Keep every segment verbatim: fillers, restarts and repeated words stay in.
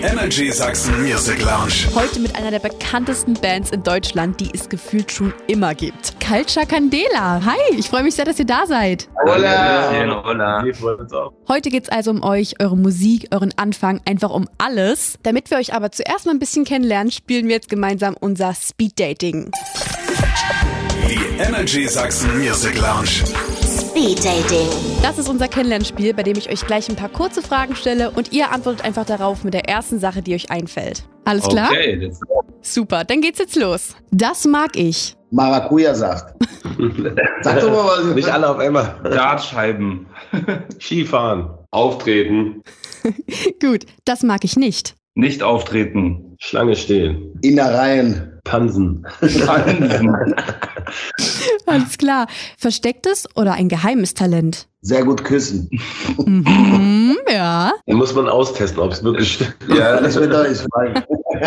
Energy Sachsen Music Lounge. Heute mit einer der bekanntesten Bands in Deutschland, die es gefühlt schon immer gibt. Culture Candela. Hi, ich freue mich sehr, dass ihr da seid. Hola. Hola. Heute geht es also um euch, eure Musik, euren Anfang, einfach um alles. Damit wir euch aber zuerst mal ein bisschen kennenlernen, spielen wir jetzt gemeinsam unser Speed Dating. Die Energy Sachsen Music Lounge. Speed Dating. Das ist unser Kennenlernspiel, bei dem ich euch gleich ein paar kurze Fragen stelle und ihr antwortet einfach darauf mit der ersten Sache, die euch einfällt. Alles klar? Okay, let's go. Super, dann geht's jetzt los. Das mag ich. Maracuja-Saft. Sag doch mal was. Nicht alle auf einmal. Dartscheiben. Skifahren. Auftreten. Gut, das mag ich nicht. Nicht auftreten. Schlange stehen. Innereien. Pansen. Pansen. Alles klar. Verstecktes oder ein geheimes Talent? Sehr gut küssen. Mhm, ja. Dann muss man austesten, ob es wirklich stimmt. Ja, Das wird doch nicht fragen.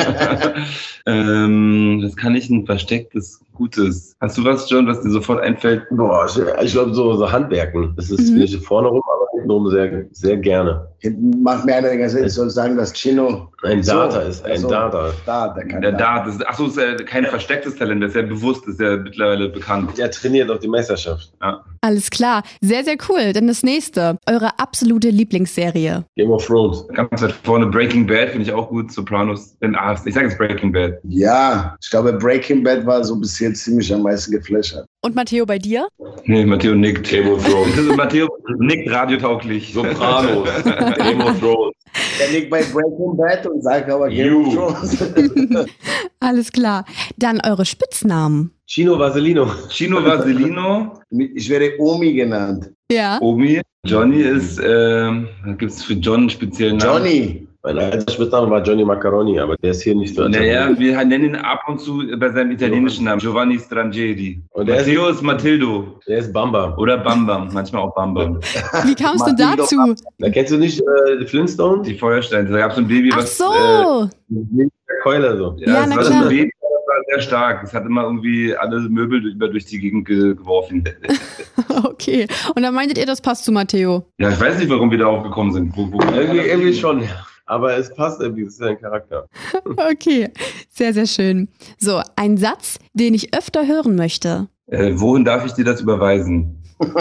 ähm, das kann ich ein verstecktes, gutes. Hast du was, John, was dir sofort einfällt? Boah, ich, ich glaube, so, so Handwerken. Das ist Mhm. nicht vorne rum, aber hintenrum sehr, sehr gerne. Hinten macht mir einer die ganze Zeit, ich soll sagen, dass Chino Ein so, Data ist, ein so, Data. Da, der kann Der da. Dart, das ist, achso, ist ja kein verstecktes Talent, das ist ja bewusst, das ist ja mittlerweile bekannt. Der trainiert auf die Meisterschaft. Ja. Alles klar. Sehr, sehr cool. Dann das nächste. Eure absolute Lieblingsserie. Game of Thrones. Ganz weit vorne Breaking Bad finde ich auch gut, Sopranos. Ah, ich sage jetzt Breaking Bad. Ja, ich glaube, Breaking Bad war so bis jetzt ziemlich am meisten geflasht. Und Matteo, bei dir? Nee, Matteo nickt. Game of Thrones. Matteo nickt radiotauglich. Sopranos. Game of Thrones. Der liegt bei Breaking Bad und sagt aber Game You. of Thrones. Alles klar. Dann eure Spitznamen. Chino Vaselino. Chino Vaselino, Ich werde Omi genannt. Ja. Omi. Johnny ist, ähm, da gibt es für John einen speziellen Namen. Johnny. Mein alter Spitzname war Johnny Macaroni, aber der ist hier nicht so. Naja, wir nennen ihn ab und zu bei seinem italienischen Namen, Giovanni Strangeri. Und der Matteo ist Matildo Der ist Bamba. oder Bambam, manchmal auch Bambam. Wie kamst du Matildo. dazu? Da kennst du nicht äh, die Flintstones? Die Feuersteine, da gab es so ein Baby, Ach was... so. Mit der Keule so. Äh, Ja, ja, na das war so klar. ein Baby, das war sehr stark. Es hat immer irgendwie alle Möbel über durch die Gegend ge geworfen. Okay. Und dann meintet ihr, das passt zu Matteo. Ja, ich weiß nicht, warum wir darauf gekommen sind. Wo, wo Irgendwie, irgendwie schon, ja. Aber es passt irgendwie, das ist sein Charakter. Okay. Sehr, sehr schön. So, ein Satz, den ich öfter hören möchte. Äh, wohin darf ich dir das überweisen?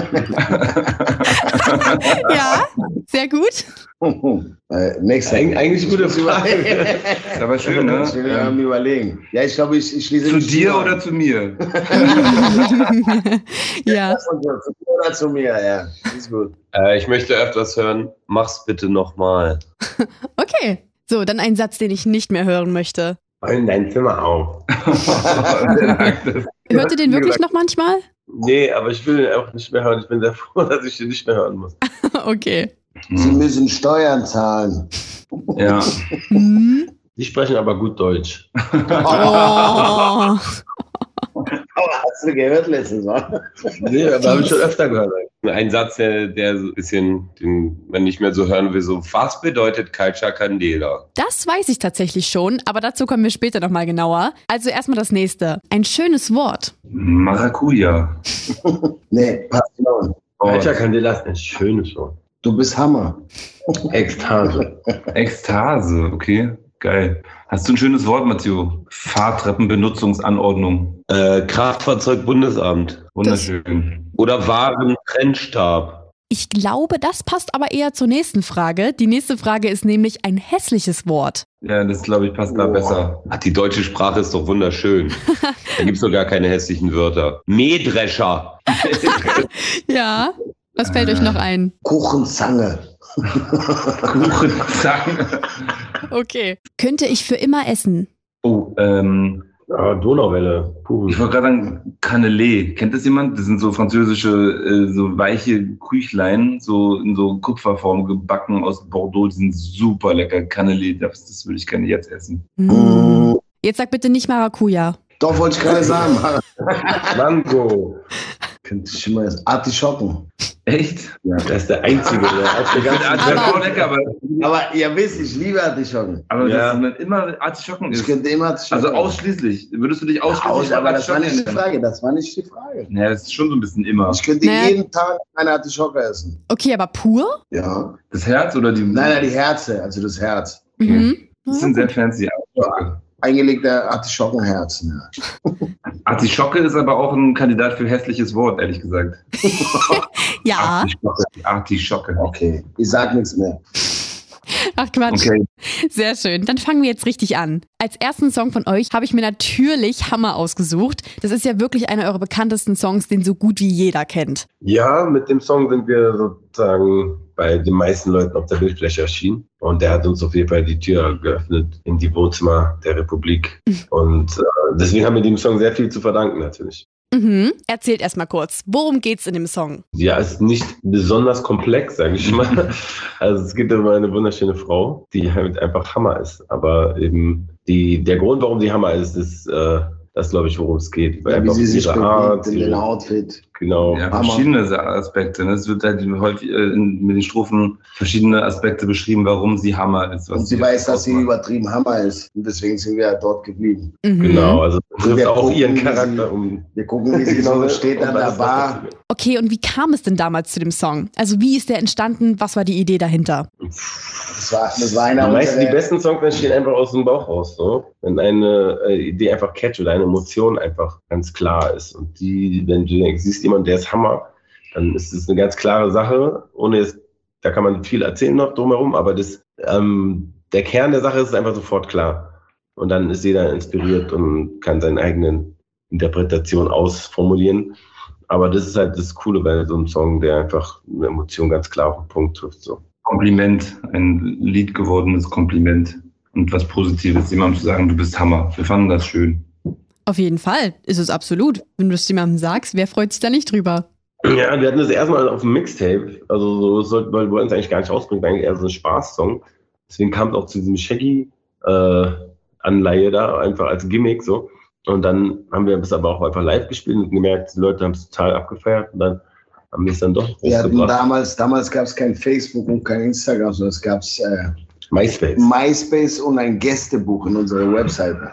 Ja, sehr gut. äh, nächster. Eig eigentlich gute Frage. Ist aber schön, ne? Ich will mir am überlegen. Ja, ich glaube, ich, ich schließe Zu mich dir an. oder zu mir? Ja. Zu dir oder zu mir, ja. Ist gut. äh, ich möchte öfters hören, mach's bitte nochmal. Okay. So, dann ein Satz, den ich nicht mehr hören möchte. In dein Zimmer auf. Hört ihr den wirklich noch manchmal? Nee, aber ich will ihn auch nicht mehr hören. Ich bin sehr froh, dass ich den nicht mehr hören muss. Okay. Sie müssen Steuern zahlen. Ja. Hm. Die sprechen aber gut Deutsch. Oh. Aber hast du gehört letztes Mal? Nee, aber habe ich schon öfter gehört. Ein Satz, der, der so ein bisschen, den man nicht mehr so hören will, so, was bedeutet Culture Candela? Das weiß ich tatsächlich schon, aber dazu kommen wir später nochmal genauer. Also erstmal das nächste. Ein schönes Wort. Maracuja. Nee, Passion. Culture Candela ist ein schönes Wort. Du bist Hammer. Ekstase. Ekstase, okay. Geil. Hast du ein schönes Wort, Matteo? Fahrtreppenbenutzungsanordnung. Äh, Kraftfahrzeugbundesamt. Wunderschön. Oder Warentrennstab. Ich glaube, das passt aber eher zur nächsten Frage. Die nächste Frage ist nämlich ein hässliches Wort. Ja, das glaube ich passt da besser. Ach, die deutsche Sprache ist doch wunderschön. Da gibt es doch gar keine hässlichen Wörter. Mähdrescher. Ja. Was fällt euch noch ein? Kuchenzange. Kuchenzange. Okay. Könnte ich für immer essen? Oh, ähm, Ja, Donauwelle. Puh. ich wollte gerade sagen, Cannelé. Kennt das jemand? Das sind so französische, äh, so weiche Küchlein, so in so Kupferform gebacken aus Bordeaux. Die sind super lecker. Cannelé, das, das würde ich gerne jetzt essen. Hm. Jetzt sag bitte nicht Maracuja. Doch, wollte ich gerade sagen. Mango. Könnte ich immer essen. Artischocken. Echt? Ja, das ist der einzige. Der auf der Ich finde ganzen Artischocken Aber- auch lecker, aber, Aber ihr wisst, ich liebe Artischocken. aber Ja. dass man immer Artischocken Ich isst. könnte immer Artischocken. Also ausschließlich. Würdest du dich ausschließlich Aus, auf aber das war nicht die ernähren? Frage. Das war nicht die Frage. Ja, das ist schon so ein bisschen immer. Ich könnte Nee. jeden Tag eine Artischocke essen. Okay, aber pur? Ja. Das Herz oder die... Nein, nein, die Herze, also das Herz. Mhm. Das sind sehr fancy Artischocke. Eingelegter Artischockenherzen. Ja. Artischocke ist aber auch ein Kandidat für hässliches Wort, ehrlich gesagt. Ja. Artischocke. Artischocke. Okay, ich sag nichts mehr. Ach Quatsch. Okay. Sehr schön. Dann fangen wir jetzt richtig an. Als ersten Song von euch habe ich mir natürlich Hammer ausgesucht. Das ist ja wirklich einer eurer bekanntesten Songs, den so gut wie jeder kennt. Ja, mit dem Song sind wir sozusagen bei den meisten Leuten auf der Bildfläche erschienen. Und der hat uns auf jeden Fall die Tür geöffnet in die Wohnzimmer der Republik. Und äh, deswegen haben wir dem Song sehr viel zu verdanken natürlich. Mhm. Erzählt erstmal kurz, worum geht's in dem Song? Ja, es ist nicht besonders komplex, sage ich mal. Also es geht um eine wunderschöne Frau, die halt einfach Hammer ist. Aber eben die, der Grund, warum sie Hammer ist, ist äh, das, glaube ich, worum es geht. Ja, wie sie sich ihre bewegt Art, in ihre, den Outfit. Genau. Ja, verschiedene Aspekte. Es wird halt häufig äh, in, mit den Strophen verschiedene Aspekte beschrieben, warum sie Hammer ist. Was Und sie weiß, dass sie übertrieben Hammer ist. Und deswegen sind wir ja dort geblieben. Mhm. Genau, also trifft Wir auch gucken, ihren wie sie- Charakter um. Wir gucken, wie sie so steht an der Bar. Okay, und wie kam es denn damals zu dem Song? Also wie ist der entstanden? Was war die Idee dahinter? Das war, das war einer Die meisten, die unserer... besten Songs entstehen einfach aus dem Bauch raus, so. Wenn eine äh, Idee einfach catcht oder eine Emotion einfach ganz klar ist. Und die, wenn du denkst, siehst jemand, der ist Hammer, dann ist es eine ganz klare Sache. Ohne es, da kann man viel erzählen noch drumherum, aber das, ähm, der Kern der Sache ist einfach sofort klar. Und dann ist jeder inspiriert und kann seine eigenen Interpretationen ausformulieren. Aber das ist halt das Coole bei so einem Song, der einfach eine Emotion ganz klar auf den Punkt trifft, so. Kompliment, ein Lied gewordenes Kompliment und was Positives, jemandem zu sagen, du bist Hammer. Wir fanden das schön. Auf jeden Fall, ist es absolut. Wenn du es jemandem sagst, wer freut sich da nicht drüber? Ja, wir hatten das erstmal auf dem Mixtape, also so sollten wir wollen es eigentlich gar nicht rausbringen, eigentlich eher so ein Spaßsong. Deswegen kam es auch zu diesem Shaggy-Anleihe äh, da, einfach als Gimmick so. Und dann haben wir es aber auch einfach live gespielt und gemerkt, die Leute haben es total abgefeiert und dann haben wir es dann doch Wir hatten rausgebracht. damals, damals gab es kein Facebook und kein Instagram, sondern es gab äh, MySpace. MySpace und ein Gästebuch in unserer Webseite.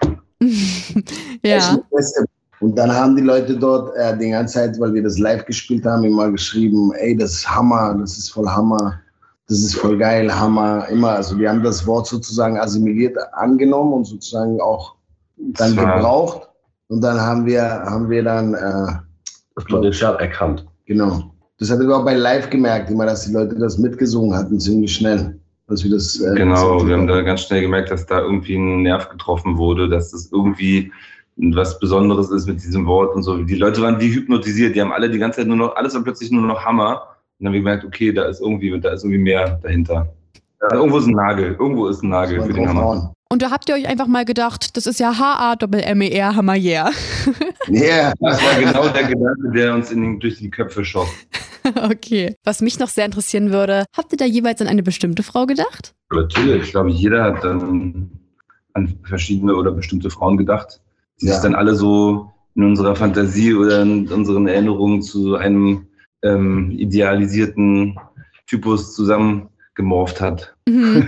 Ja. Und dann haben die Leute dort äh, die ganze Zeit, weil wir das live gespielt haben, immer geschrieben, ey, das ist Hammer, das ist voll Hammer, das ist voll geil, Hammer, immer. Also wir haben das Wort sozusagen assimiliert angenommen und sozusagen auch dann Ja. gebraucht. Und dann haben wir, haben wir dann, äh, Das Potenzial erkannt. genau. Das hatte ich auch bei Live gemerkt, immer, dass die Leute das mitgesungen hatten, ziemlich schnell. Dass wir das, äh, Genau, wir haben da das ganz schnell gemerkt, dass da irgendwie ein Nerv getroffen wurde, dass das irgendwie was Besonderes ist mit diesem Wort und so. Die Leute waren wie hypnotisiert, die haben alle die ganze Zeit nur noch, alles war plötzlich nur noch Hammer. Und dann haben wir gemerkt, okay, da ist irgendwie, da ist irgendwie mehr dahinter. Ja, irgendwo ist ein Nagel, irgendwo ist ein Nagel muss für man den drauf Hammer. hauen. Und da habt ihr euch einfach mal gedacht, das ist ja H-A-M-M-E-R, Hammer, yeah. Yeah. Das war genau der Gedanke, der uns in den, durch die Köpfe schoss. Okay. Was mich noch sehr interessieren würde, habt ihr da jeweils an eine bestimmte Frau gedacht? Natürlich, ich glaube, jeder hat dann an verschiedene oder bestimmte Frauen gedacht, die Ja. sich dann alle so in unserer Fantasie oder in unseren Erinnerungen zu so einem ähm, idealisierten Typus zusammengemorpht hat. Mhm.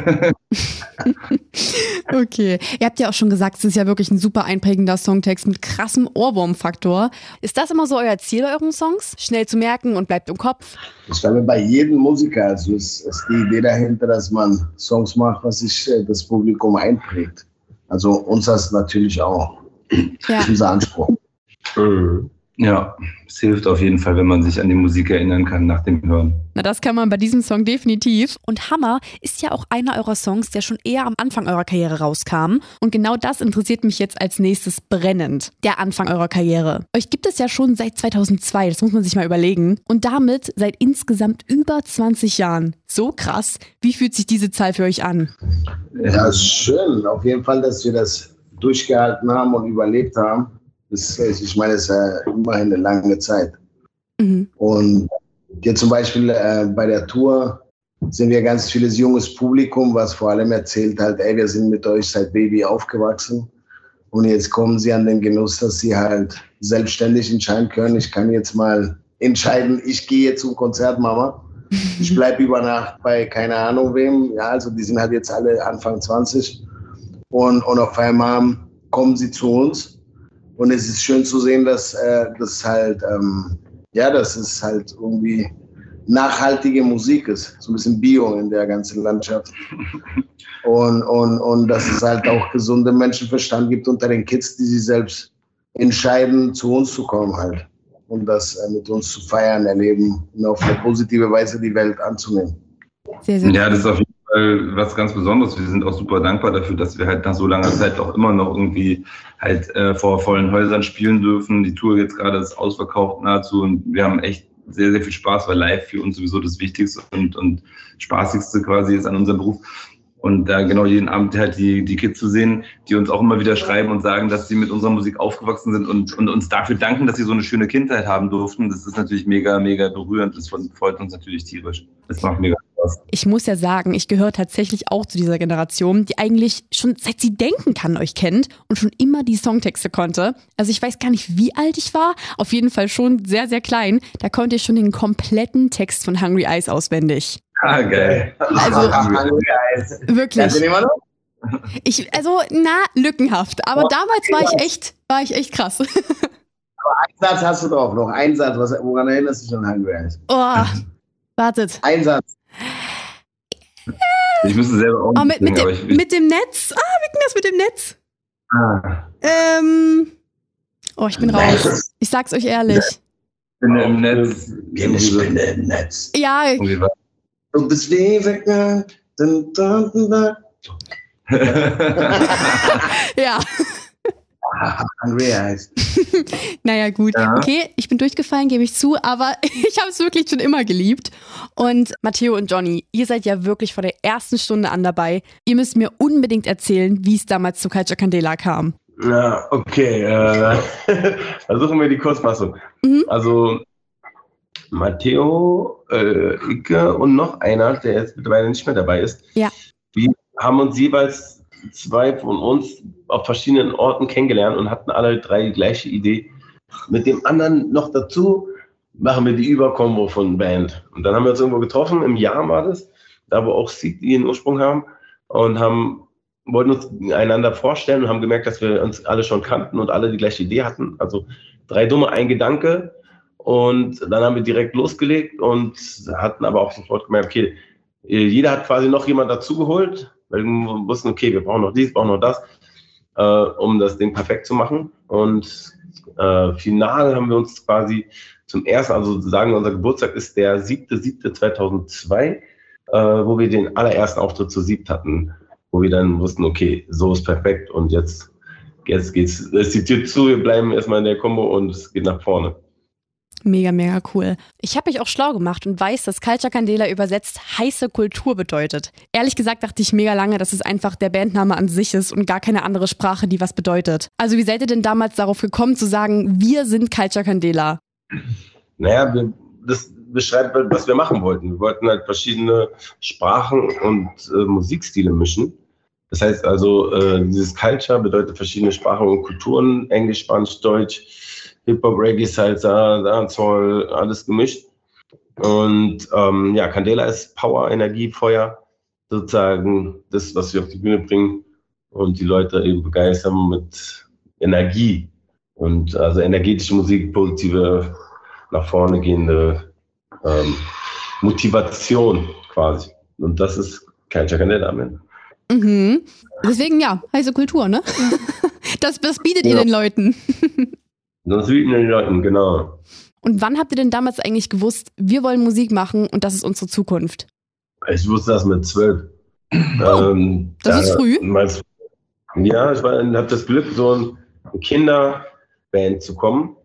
Okay. Ihr habt ja auch schon gesagt, es ist ja wirklich ein super einprägender Songtext mit krassem Ohrwurmfaktor. Ist das immer so euer Ziel bei euren Songs? Schnell zu merken und bleibt im Kopf? Ich glaube, bei jedem Musiker also ist, ist die Idee dahinter, dass man Songs macht, was sich äh, das Publikum einprägt. Also uns das natürlich auch. Ja. Das ist unser Anspruch. Mhm. Ja, es hilft auf jeden Fall, wenn man sich an die Musik erinnern kann nach dem Hören. Na, das kann man bei diesem Song definitiv. Und Hammer ist ja auch einer eurer Songs, der schon eher am Anfang eurer Karriere rauskam. Und genau das interessiert mich jetzt als nächstes brennend. Der Anfang eurer Karriere. Euch gibt es ja schon seit zweitausendzwei, das muss man sich mal überlegen. Und damit seit insgesamt über zwanzig Jahren. So krass. Wie fühlt sich diese Zahl für euch an? Ja, ist schön. Auf jeden Fall, dass wir das durchgehalten haben und überlebt haben. Das, ich meine, es ist ja immerhin eine lange Zeit. Mhm. Und jetzt zum Beispiel äh, bei der Tour sind wir ganz vieles junges Publikum, was vor allem erzählt halt, ey, wir sind mit euch seit Baby aufgewachsen und jetzt kommen sie an den Genuss, dass sie halt selbstständig entscheiden können. Ich kann jetzt mal entscheiden, ich gehe jetzt zum Konzert, Mama. Ich bleibe über Nacht bei keine Ahnung wem. Ja, also die sind halt jetzt alle Anfang zwanzig und, und auf einmal kommen sie zu uns. Und es ist schön zu sehen, dass äh, das halt, ähm, ja, dass es halt irgendwie nachhaltige Musik ist, so ein bisschen Bio in der ganzen Landschaft. Und, und, und dass es halt auch gesunden Menschenverstand gibt unter den Kids, die sich selbst entscheiden, zu uns zu kommen halt. Und das äh, mit uns zu feiern, erleben und auf eine positive Weise die Welt anzunehmen. Sehr, sehr ja, das ist auf jeden Fall was ganz Besonderes. Wir sind auch super dankbar dafür, dass wir halt nach so langer Zeit auch immer noch irgendwie halt äh, vor vollen Häusern spielen dürfen. Die Tour jetzt gerade ist ausverkauft nahezu und wir haben echt sehr, sehr viel Spaß, weil live für uns sowieso das Wichtigste und, und Spaßigste quasi ist an unserem Beruf. Und da genau jeden Abend halt die, die Kids zu sehen, die uns auch immer wieder schreiben und sagen, dass sie mit unserer Musik aufgewachsen sind und, und uns dafür danken, dass sie so eine schöne Kindheit haben durften. Das ist natürlich mega, mega berührend. Das freut uns natürlich tierisch. Das macht mega Spaß. Ich muss ja sagen, ich gehöre tatsächlich auch zu dieser Generation, die eigentlich schon seit sie denken kann euch kennt und schon immer die Songtexte konnte. Also ich weiß gar nicht, wie alt ich war. Auf jeden Fall schon sehr, sehr klein. Da konnte ich schon den kompletten Text von Hungry Eyes auswendig. Ah, geil. Also, wirklich. Ich, also, na, lückenhaft. Aber damals war ich echt, war ich echt krass. Aber einen Satz hast du drauf, noch einen Satz. Was, woran erinnerst du dich an Hungry Eyes? Oh, wartet. Ein Satz. Ich müsste selber auch oh, mit, singen, mit, dem, aber ich, mit dem Netz? Ah, wie ging das mit dem Netz? Ah. Ähm. Oh, ich bin raus. Ich sag's euch ehrlich. Ich bin im Netz. Wie eine Spinne im Netz. Ja. Du bist wie weggegangen. Ja. Hungry Eyes. Naja, gut. Ja. Okay, ich bin durchgefallen, gebe ich zu, aber ich habe es wirklich schon immer geliebt. Und Matteo und Johnny, ihr seid ja wirklich von der ersten Stunde an dabei. Ihr müsst mir unbedingt erzählen, wie es damals zu Culture Candela kam. Ja, okay. Äh, versuchen wir die Kurzfassung. Mhm. Also Matteo, äh, Icke und noch einer, der jetzt mittlerweile nicht mehr dabei ist. Ja. Wir haben uns jeweils zwei von uns auf verschiedenen Orten kennengelernt und hatten alle drei die gleiche Idee. Mit dem anderen noch dazu machen wir die Überkombo von Band. Und dann haben wir uns irgendwo getroffen, im Jahr war das, da wo auch Seed ihren Ursprung haben und haben, wollten uns einander vorstellen und haben gemerkt, dass wir uns alle schon kannten und alle die gleiche Idee hatten. Also drei Dumme, ein Gedanke. Und dann haben wir direkt losgelegt und hatten aber auch sofort gemerkt, okay, jeder hat quasi noch jemand dazugeholt, weil wir wussten, okay, wir brauchen noch dies, brauchen noch das, äh, um das Ding perfekt zu machen. Und äh, final haben wir uns quasi zum ersten, also sagen, unser Geburtstag ist der siebter siebter zweitausendzwei, äh, wo wir den allerersten Auftritt zu siebt hatten, wo wir dann wussten, okay, so ist perfekt und jetzt, jetzt geht's, ist die Tür zu, wir bleiben erstmal in der Kombo und es geht nach vorne. Mega, mega cool. Ich habe mich auch schlau gemacht und weiß, dass Culture Candela übersetzt heiße Kultur bedeutet. Ehrlich gesagt dachte ich mega lange, dass es einfach der Bandname an sich ist und gar keine andere Sprache, die was bedeutet. Also wie seid ihr denn damals darauf gekommen zu sagen, wir sind Culture Candela? Naja, wir, das beschreibt, was wir machen wollten. Wir wollten halt verschiedene Sprachen und äh, Musikstile mischen. Das heißt also, äh, dieses Culture bedeutet verschiedene Sprachen und Kulturen, Englisch, Spanisch, Deutsch, Hip-Hop, Reggae, Salsa, Dancehall, alles gemischt. Und ähm, ja, Candela ist Power, Energie, Feuer, sozusagen das, was wir auf die Bühne bringen und die Leute eben begeistern mit Energie. Und also energetische Musik, positive, nach vorne gehende ähm, Motivation quasi. Und das ist Culture Candela am Ende. Mhm. Deswegen ja, heiße Kultur, ne? Das, das bietet ihr Ja. den Leuten. Das bieten den Leuten, genau. Und wann habt ihr denn damals eigentlich gewusst, wir wollen Musik machen und das ist unsere Zukunft? Ich wusste das mit zwölf. Oh, ähm, das ist früh. Mein, ja, ich habe das Glück, so eine Kinderband zu kommen.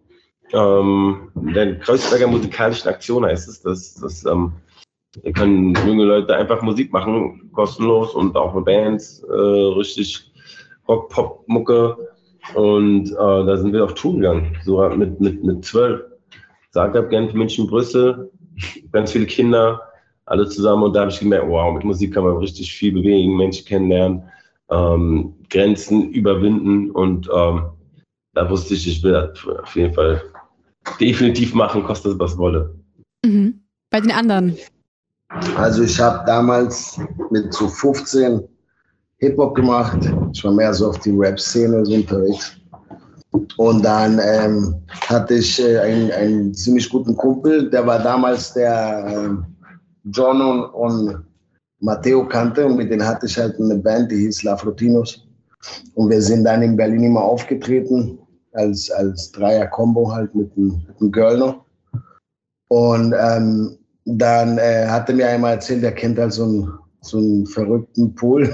Ähm, der Kreuzberger Musikalischen Aktion heißt es. Das, das, ähm, da können junge Leute einfach Musik machen, kostenlos und auch mit Bands, äh, richtig Rock, Pop, Mucke. Und äh, da sind wir auf Tour gegangen, so mit, mit, mit zwölf. Zagreb, Genf, München, Brüssel, ganz viele Kinder, alle zusammen. Und da habe ich gemerkt, wow, mit Musik kann man richtig viel bewegen, Menschen kennenlernen, ähm, Grenzen überwinden. Und ähm, da wusste ich, ich will das auf jeden Fall definitiv machen, kostet es was wolle. Mhm. Bei den anderen? Also ich habe damals mit so fünfzehn Hip-Hop gemacht. Ich war mehr so auf die Rap-Szene so unterwegs. Und dann ähm, hatte ich äh, einen, einen ziemlich guten Kumpel, der war damals der äh, John und, und Matteo kannte und mit denen hatte ich halt eine Band, die hieß La Frutinos. Und wir sind dann in Berlin immer aufgetreten, als, als Dreier-Kombo halt mit einem, mit einem Girl noch. Und ähm, dann äh, hat er mir einmal erzählt, er kennt halt so einen, so einen verrückten Pool.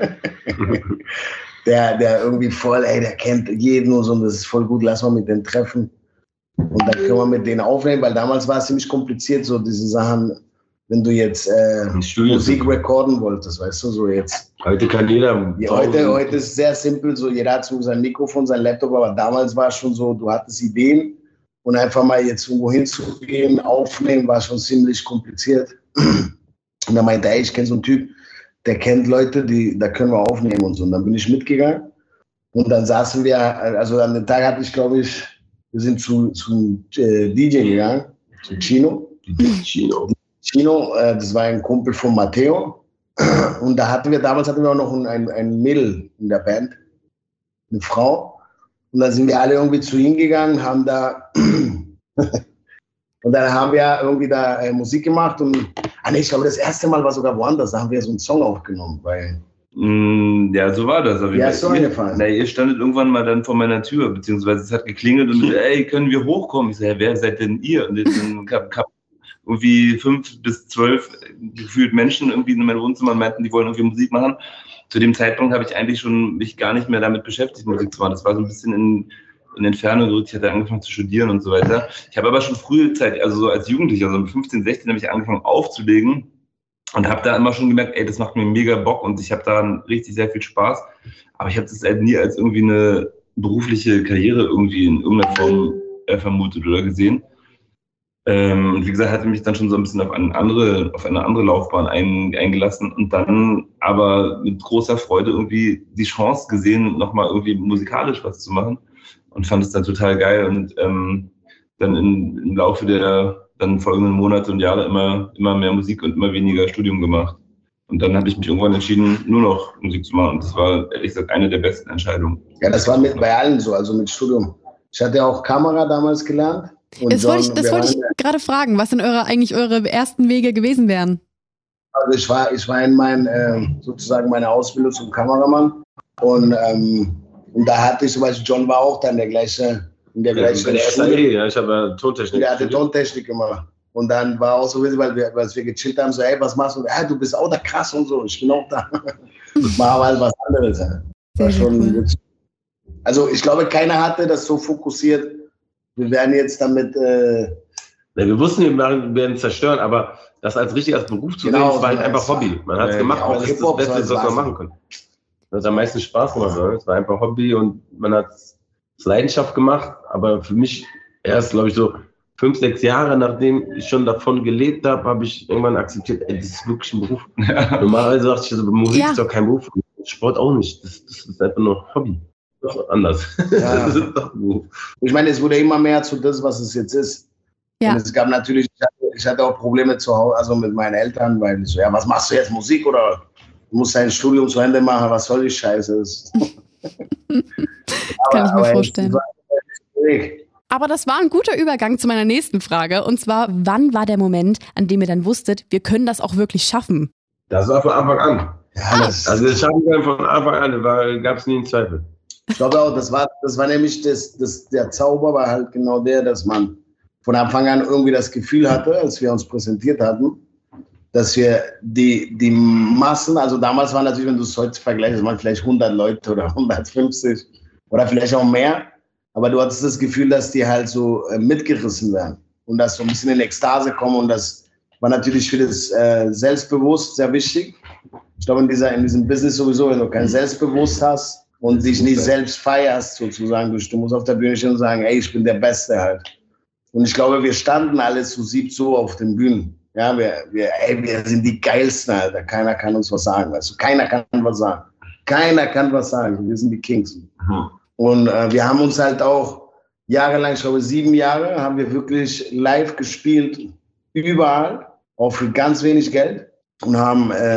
Der, der irgendwie voll, ey, der kennt jeden und so, und das ist voll gut, lass mal mit denen treffen. Und dann können wir mit denen aufnehmen, weil damals war es ziemlich kompliziert, so diese Sachen, wenn du jetzt äh, Musik recorden wolltest, weißt du, so jetzt. Heute kann jeder. Ja, heute, heute ist es sehr simpel, so jeder hat so sein Mikrofon, sein Laptop, aber damals war es schon so, du hattest Ideen und einfach mal jetzt irgendwo hinzugehen, aufnehmen, war schon ziemlich kompliziert. Und dann meinte er, ey, ich kenne so einen Typ, der kennt Leute, die, da können wir aufnehmen und so. Und dann bin ich mitgegangen und dann saßen wir, also an dem Tag hatte ich, glaube ich, wir sind zu, zu äh, D J gegangen, zu Chino. Chino. Chino, äh, das war ein Kumpel von Matteo. Und da hatten wir, damals hatten wir auch noch ein, ein, ein Mädel in der Band, eine Frau. Und dann sind wir alle irgendwie zu ihm gegangen, haben da, und dann haben wir irgendwie da äh, Musik gemacht und Ah, nee, ich glaube, das erste Mal war sogar woanders. Da haben wir so einen Song aufgenommen. Weil mm, ja, so war das. Wie hast du angefangen? Na, ihr standet irgendwann mal dann vor meiner Tür, beziehungsweise es hat geklingelt und so, ey, können wir hochkommen? Ich so, ja, wer seid denn ihr? Und dann kam irgendwie fünf bis zwölf gefühlt Menschen irgendwie in meinem Wohnzimmer und meinten, die wollen irgendwie Musik machen. Zu dem Zeitpunkt habe ich eigentlich schon mich gar nicht mehr damit beschäftigt, Musik zu machen. Das war so ein bisschen in, in Entfernung gerückt. Ich hatte angefangen zu studieren und so weiter. Ich habe aber schon frühe Zeit, also so als Jugendlicher, also mit fünfzehn, sechzehn habe ich angefangen aufzulegen und habe da immer schon gemerkt, ey, das macht mir mega Bock und ich habe daran richtig sehr viel Spaß. Aber ich habe das halt nie als irgendwie eine berufliche Karriere irgendwie in irgendeiner Form äh, vermutet oder gesehen. Ähm, und wie gesagt, hatte mich dann schon so ein bisschen auf eine andere, auf eine andere Laufbahn ein, eingelassen und dann aber mit großer Freude irgendwie die Chance gesehen, nochmal irgendwie musikalisch was zu machen. Und fand es dann total geil und ähm, dann in, im Laufe der dann folgenden Monate und Jahre immer, immer mehr Musik und immer weniger Studium gemacht. Und dann habe ich mich irgendwann entschieden, nur noch Musik zu machen. Und das war, ehrlich gesagt, eine der besten Entscheidungen. Ja, das war mit bei allen so, also mit Studium. Ich hatte ja auch Kamera damals gelernt. Und das John, wollte ich, das wollte ich gerade fragen, was denn eure, eigentlich eure ersten Wege gewesen wären. Also ich war, ich war in mein, äh, sozusagen meine Ausbildung zum Kameramann. Und ähm, Und da hatte ich zum Beispiel, John war auch dann der gleiche, in der gleichen ja, der S A E, ja, ich habe Tontechnik. Der hatte Tontechnik gemacht. Und dann war auch so, weil wir, als wir gechillt haben, so, hey, was machst du? Ja, du bist auch da, krass und so, ich bin auch da. War halt was anderes. Ja. War Sehr, schon sehr cool. Also ich glaube, keiner hatte das so fokussiert. Wir werden jetzt damit... Äh, ja, wir wussten, wir werden zerstören, aber das als richtig als Beruf zu genau, sehen, das war halt so einfach Hobby. Man hat es ja, gemacht, ja, weil es das Beste, was man machen konnte. Das hat am meisten Spaß gemacht. Es war einfach Hobby und man hat es Leidenschaft gemacht. Aber für mich erst, glaube ich, so fünf, sechs Jahre, nachdem ich schon davon gelebt habe, habe ich irgendwann akzeptiert, ey, das ist wirklich ein Beruf. Ja. Normalerweise dachte ich, also, Musik ja. ist doch kein Beruf. Sport auch nicht. Das, das ist einfach nur Hobby. Doch anders. Ja. Das ist doch ein Beruf. Ich meine, es wurde immer mehr zu das, was es jetzt ist. Ja. Und es gab natürlich, ich hatte, ich hatte auch Probleme zu Hause, also mit meinen Eltern, weil ich so, ja, was machst du jetzt, Musik oder... Du musst dein Studium zu Ende machen, was soll die Scheiße? Das kann ich mir vorstellen. Aber das war ein guter Übergang zu meiner nächsten Frage. Und zwar, wann war der Moment, an dem ihr dann wusstet, wir können das auch wirklich schaffen? Das war von Anfang an. Ja, ah. das also das schaffen wir von Anfang an, da gab es nie einen Zweifel. Ich glaube auch, das war, das war nämlich das, das, der Zauber war halt genau der, dass man von Anfang an irgendwie das Gefühl hatte, als wir uns präsentiert hatten, dass wir die, die Massen, also damals waren natürlich, wenn du es heute vergleichst, waren vielleicht hundert Leute oder hundertfünfzig oder vielleicht auch mehr, aber du hattest das Gefühl, dass die halt so äh, mitgerissen werden und dass so ein bisschen in Ekstase kommen und das war natürlich für das äh, Selbstbewusst sehr wichtig. Ich glaube, in, dieser, in diesem Business sowieso, wenn du kein Selbstbewusst hast und dich nicht selbst feierst, sozusagen, du musst auf der Bühne stehen und sagen, ey, ich bin der Beste halt. Und ich glaube, wir standen alle zu siebt so auf den Bühnen. Ja, wir, wir, ey, wir sind die Geilsten, Alter. Keiner kann uns was sagen, weißt du? Keiner kann was sagen. Keiner kann was sagen. Wir sind die Kings. Mhm. Und äh, wir haben uns halt auch jahrelang, ich glaube sieben Jahre, haben wir wirklich live gespielt, überall, auch für ganz wenig Geld. Und haben äh,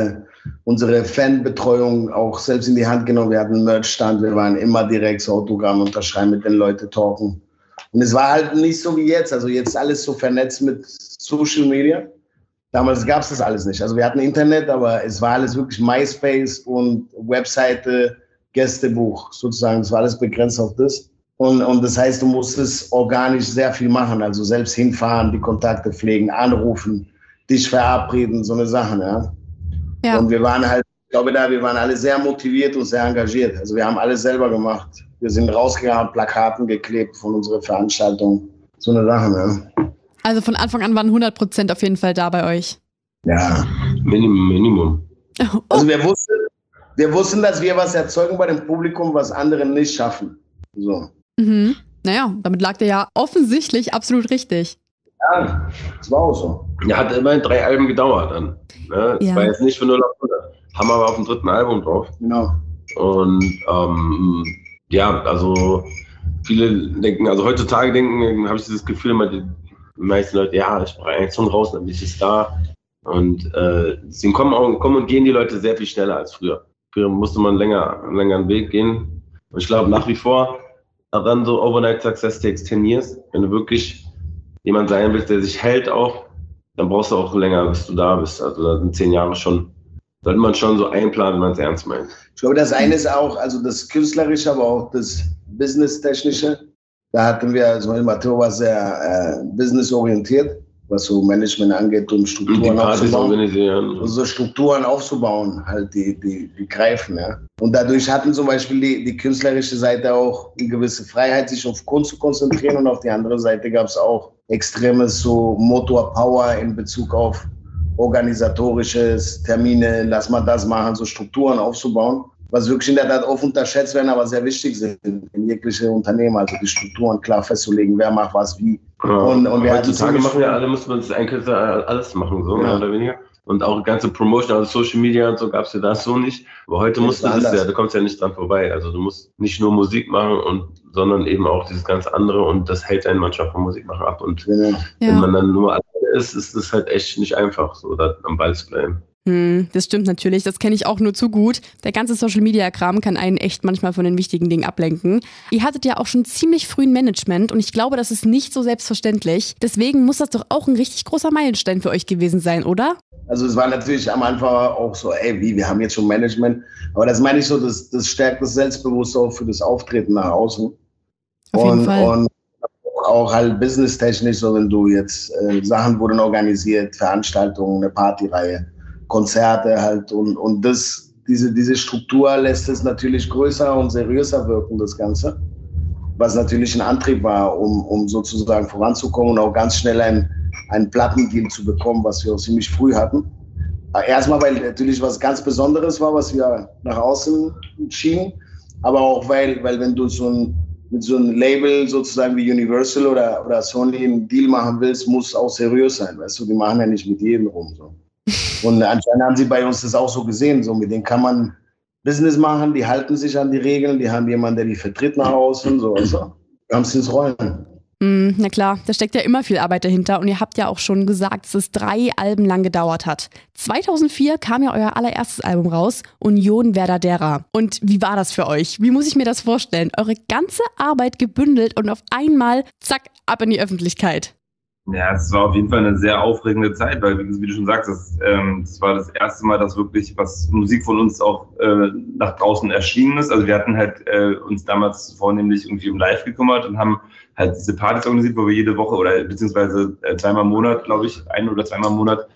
unsere Fanbetreuung auch selbst in die Hand genommen. Wir hatten einen Merch-Stand, wir waren immer direkt so Autogramm unterschreiben, mit den Leuten talken. Und es war halt nicht so wie jetzt. Also jetzt ist alles so vernetzt mit Social Media. Damals gab es das alles nicht. Also wir hatten Internet, aber es war alles wirklich MySpace und Webseite, Gästebuch sozusagen. Das war alles begrenzt auf das. Und, und das heißt, du musstest organisch sehr viel machen. Also selbst hinfahren, die Kontakte pflegen, anrufen, dich verabreden, so eine Sache. Ja? Ja. Und wir waren halt, ich glaube da, wir waren alle sehr motiviert und sehr engagiert. Also wir haben alles selber gemacht. Wir sind rausgegangen, Plakaten geklebt von unserer Veranstaltung. So eine Sache, ja. Also von Anfang an waren hundert Prozent auf jeden Fall da bei euch. Ja. Minimum, Minimum. Oh. Also wir wussten, wir wussten, dass wir was erzeugen bei dem Publikum, was andere nicht schaffen. So. Mhm. Naja, damit lag der ja offensichtlich absolut richtig. Ja, das war auch so. Ja, hat immerhin drei Alben gedauert dann. Ne? Es Ja. war jetzt nicht von null auf hundert. Hammer war auf dem dritten Album drauf. Genau. Und ähm, ja, also viele denken, also heutzutage denken, habe ich dieses Gefühl, immer die meisten Leute, ja, ich bringe einen Song raus, dann bin ich da. Und äh, deswegen kommen, auch, kommen und gehen die Leute sehr viel schneller als früher. Früher musste man länger, einen längeren Weg gehen. Und ich glaube nach wie vor, daran so Overnight Success takes ten years. Wenn du wirklich jemand sein willst, der sich hält auch, dann brauchst du auch länger, bis du da bist. Also da sind zehn Jahre schon, sollte man schon so einplanen, wenn man es ernst meint. Ich glaube, das eine ist auch, also das Künstlerische, aber auch das Business-Technische. Da hatten wir, also Matteo war sehr äh, businessorientiert, was so Management angeht, um Strukturen aufzubauen. Also so Strukturen aufzubauen, halt die, die, die greifen. Ja. Und dadurch hatten zum Beispiel die, die künstlerische Seite auch eine gewisse Freiheit, sich auf Kunst zu konzentrieren, und auf die andere Seite gab es auch extremes so Motor Power in Bezug auf organisatorisches, Termine, lass mal das machen, so Strukturen aufzubauen, was wirklich in der Tat oft unterschätzt werden, aber sehr wichtig sind in jegliche Unternehmen, also die Strukturen klar festzulegen, wer macht was wie. Ja. Und, und wir heutzutage machen ja alle, muss man das eigentlich alles machen, so, ja. mehr oder weniger. Und auch ganze Promotion, also Social Media und so gab es ja da so nicht. Aber heute musst du das ja, du kommst ja nicht dran vorbei. Also du musst nicht nur Musik machen, und, sondern eben auch dieses ganze andere, und das hält einen manchmal von Musik machen ab. Und ja. wenn man dann nur alleine ist, ist es halt echt nicht einfach, so da am Ball zu bleiben. Hm, das stimmt natürlich, das kenne ich auch nur zu gut. Der ganze Social-Media-Kram kann einen echt manchmal von den wichtigen Dingen ablenken. Ihr hattet ja auch schon ziemlich früh ein Management, und ich glaube, das ist nicht so selbstverständlich. Deswegen muss das doch auch ein richtig großer Meilenstein für euch gewesen sein, oder? Also es war natürlich am Anfang auch so, ey, wie, wir haben jetzt schon Management. Aber das meine ich so, das, das stärkt das Selbstbewusstsein auch für das Auftreten nach außen. Auf jeden und, Fall. Und auch halt businesstechnisch, so wenn du jetzt, äh, Sachen wurden organisiert, Veranstaltungen, eine Partyreihe, Konzerte halt, und, und das, diese, diese Struktur lässt es natürlich größer und seriöser wirken, das Ganze. Was natürlich ein Antrieb war, um, um sozusagen voranzukommen und auch ganz schnell ein, einen Plattendeal zu bekommen, was wir auch ziemlich früh hatten. Erstmal, weil natürlich was ganz Besonderes war, was wir nach außen schienen, aber auch weil, weil wenn du so ein, mit so einem Label sozusagen wie Universal oder, oder Sony einen Deal machen willst, muss es auch seriös sein, weißt du, die machen ja nicht mit jedem rum, so. Und anscheinend haben sie bei uns das auch so gesehen, so mit denen kann man Business machen, die halten sich an die Regeln, die haben jemanden, der die vertritt nach außen, so, also, wir haben es ins Rollen. Mm, na klar, da steckt ja immer viel Arbeit dahinter, und ihr habt ja auch schon gesagt, dass es drei Alben lang gedauert hat. zweitausendvier kam ja euer allererstes Album raus, Union Verdadera. Und wie war das für euch? Wie muss ich mir das vorstellen? Eure ganze Arbeit gebündelt und auf einmal, zack, ab in die Öffentlichkeit. Ja, es war auf jeden Fall eine sehr aufregende Zeit, weil, wie du schon sagst, das, ähm, das war das erste Mal, dass wirklich was Musik von uns auch äh, nach draußen erschienen ist. Also wir hatten halt äh, uns damals vornehmlich irgendwie um Live gekümmert und haben halt diese Partys organisiert, wo wir jede Woche oder beziehungsweise äh, zweimal im Monat, glaube ich, ein oder zweimal im Monat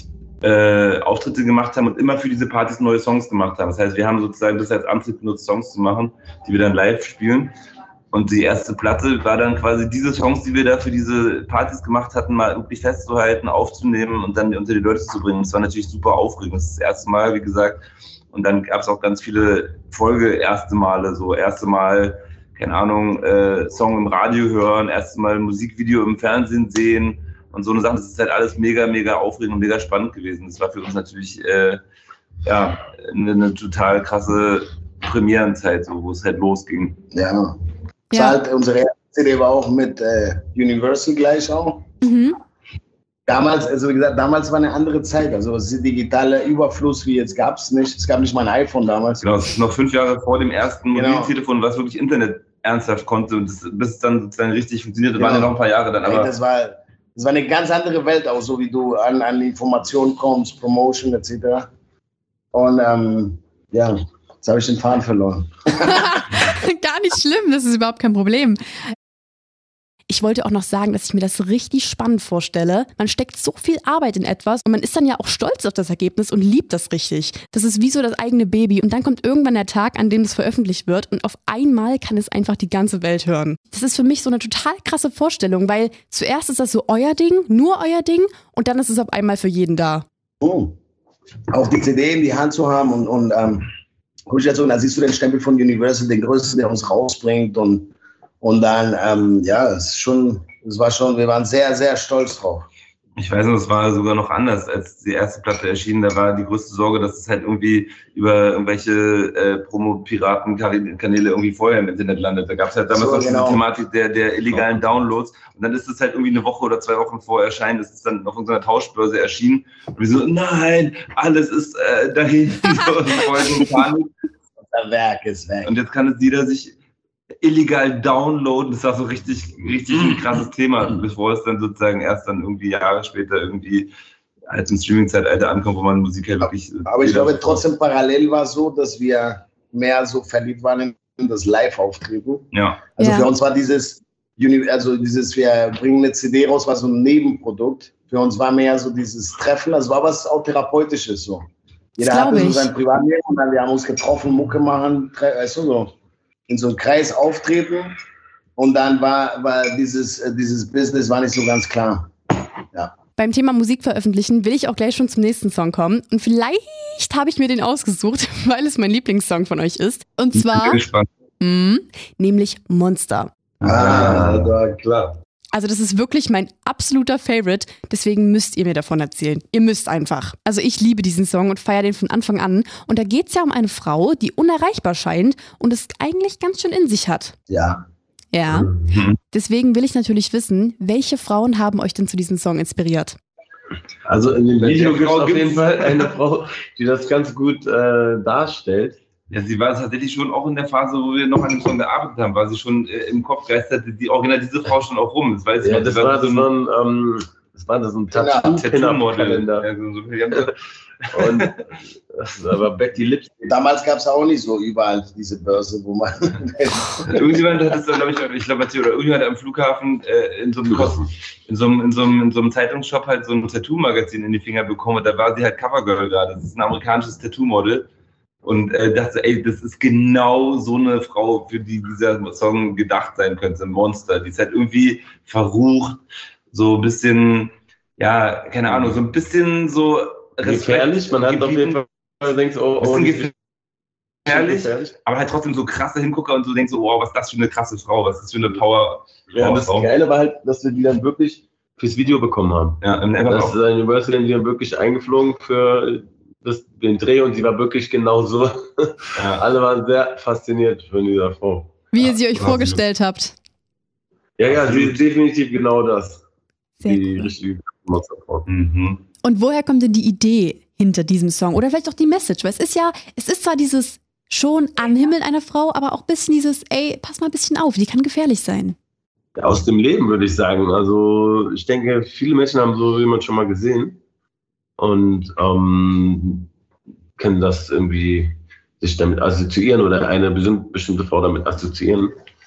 äh, Auftritte gemacht haben und immer für diese Partys neue Songs gemacht haben. Das heißt, wir haben sozusagen das als Antrieb benutzt, Songs zu machen, die wir dann live spielen. Und die erste Platte war dann quasi diese Songs, die wir da für diese Partys gemacht hatten, mal wirklich festzuhalten, aufzunehmen und dann unter die Leute zu bringen. Das war natürlich super aufregend. Das ist das erste Mal, wie gesagt. Und dann gab es auch ganz viele Folge erste Male, so erste Mal, keine Ahnung, äh, Song im Radio hören, erste Mal Musikvideo im Fernsehen sehen und so eine Sache. Das ist halt alles mega, mega aufregend und mega spannend gewesen. Das war für uns natürlich äh, ja, eine, eine total krasse Premierenzeit, so, wo es halt losging. Ja. Ja. Halt, unsere erste C D war auch mit äh, Universal gleich auch. Mhm. Damals, also wie gesagt, damals war eine andere Zeit. Also das digitale Überfluss wie jetzt gab es nicht. Es gab nicht mal ein iPhone damals. Genau, es ist noch fünf Jahre vor dem ersten Genau. Mobiltelefon, was wirklich Internet ernsthaft konnte und das, bis es dann sozusagen richtig funktionierte, Genau. waren ja noch ein paar Jahre dann. Aber Ey, das war, das war eine ganz andere Welt auch, so wie du an, an Informationen kommst, Promotion et cetera. Und ähm, ja, jetzt habe ich den Faden verloren. Gar nicht schlimm, das ist überhaupt kein Problem. Ich wollte auch noch sagen, dass ich mir das richtig spannend vorstelle. Man steckt so viel Arbeit in etwas und man ist dann ja auch stolz auf das Ergebnis und liebt das richtig. Das ist wie so das eigene Baby und dann kommt irgendwann der Tag, an dem es veröffentlicht wird und auf einmal kann es einfach die ganze Welt hören. Das ist für mich so eine total krasse Vorstellung, weil zuerst ist das so euer Ding, nur euer Ding und dann ist es auf einmal für jeden da. Oh. Auch die C D in die Hand zu haben und, und ähm, da siehst du den Stempel von Universal, den größten, der uns rausbringt und Und dann, ähm, ja, es ist schon, es war schon, wir waren sehr, sehr stolz drauf. ich weiß noch, es war sogar noch anders, als die erste Platte erschien. Da war die größte Sorge, dass es halt irgendwie über irgendwelche äh, Promo-Piraten-Kanäle irgendwie vorher im Internet landet. Da gab es halt damals So, auch genau. diese Thematik der, der illegalen Downloads. Und dann ist es halt irgendwie eine Woche oder zwei Wochen vor Erscheinen, das ist dann auf unserer Tauschbörse erschienen. Und wir so, nein, alles ist äh, dahin. So, voll so Panik. Unser Werk ist weg. Und jetzt kann es jeder sich illegal downloaden. Das war so richtig, richtig ein krasses Thema, bevor es dann sozusagen erst dann irgendwie Jahre später irgendwie als im Streaming-Zeitalter ankommt, wo man Musik ja wirklich... Aber ich glaube, trotzdem parallel war es so, dass wir mehr so verliebt waren in das Live-Auftreten. Ja. Also Ja. für uns war dieses, Uni- also dieses, wir bringen eine C D raus, war so ein Nebenprodukt. Für uns war mehr so dieses Treffen, also war was auch Therapeutisches so. Jeder glaub hatte so ich. sein Privatleben und dann wir haben uns getroffen, Mucke machen, tre- weißt du, so in so einem Kreis auftreten und dann war, war dieses, äh, dieses Business war nicht so ganz klar. Ja. Beim Thema Musik veröffentlichen will ich auch gleich schon zum nächsten Song kommen. Und vielleicht habe ich mir den ausgesucht, weil es mein Lieblingssong von euch ist. Und Ich bin zwar, gespannt. mh, nämlich Monster. Ah, da, klar. Also das ist wirklich mein absoluter Favorite, deswegen müsst ihr mir davon erzählen. Ihr müsst einfach. Also ich liebe diesen Song und feiere den von Anfang an. Und da geht es ja um eine Frau, die unerreichbar scheint und es eigentlich ganz schön in sich hat. ja. Ja, deswegen will ich natürlich wissen, welche Frauen haben euch denn zu diesem Song inspiriert? Also in dem Welche Video gibt es Frau auf jeden gibt's? Fall eine Frau, die das ganz gut äh, darstellt. Ja, sie war tatsächlich schon auch in der Phase, wo wir noch an dem Song gearbeitet haben, war sie schon äh, im Kopf geisterte die original diese Frau schon auch rum. Das weiß ich Ja, noch. das Sie war so das ein war ein, ähm, das war das ein Tattoo-Model. Tattoo-Kalender. Ja, so, so, wir haben so- Und das war Betty Lips. Damals gab es auch nicht so überall diese Börse, wo man. Irgendjemand hat es dann, glaube ich, ich glaube, oder irgendjemand am Flughafen äh, in so einem Kosten, in so einem, in so einem, in so einem Zeitungsshop halt so ein Tattoo-Magazin in die Finger bekommen und da war sie halt Covergirl gerade. Das ist ein amerikanisches Tattoo-Model und äh, dachte, ey, das ist genau so eine Frau, für die dieser Song gedacht sein könnte, ein Monster. Die ist halt irgendwie verrucht, so ein bisschen, ja, keine Ahnung, so ein bisschen so Gefährlich, man hat auf jeden Fall denkt, oh, oh, Bisschen nicht gefährlich, gefährlich. aber halt trotzdem so krasse Hingucker und so denkst so, wow, was ist das für eine krasse Frau, was ist das für eine Power. Ja, und das Powerfrau. Geile war halt, dass wir die dann wirklich fürs Video bekommen haben. Ja, im Das auch. ist ein Universal, die dann wirklich eingeflogen für das, den Dreh und sie war wirklich genau so. Ja. Alle waren sehr fasziniert von dieser Frau. Wie ihr Ja, sie euch absolut. vorgestellt habt. Ja, ja, sie ist definitiv genau das. Sehr die cool. richtige Monsterfrau. Mhm. Und woher kommt denn die Idee hinter diesem Song? Oder vielleicht auch die Message? Weil es ist ja, es ist zwar dieses schon Anhimmeln einer Frau, aber auch ein bisschen dieses, ey, pass mal ein bisschen auf, die kann gefährlich sein. Aus dem Leben, würde ich sagen. Also ich denke, viele Menschen haben so jemand schon mal gesehen und ähm, können das irgendwie sich damit assoziieren oder eine bestimmte, bestimmte Frau damit assoziieren.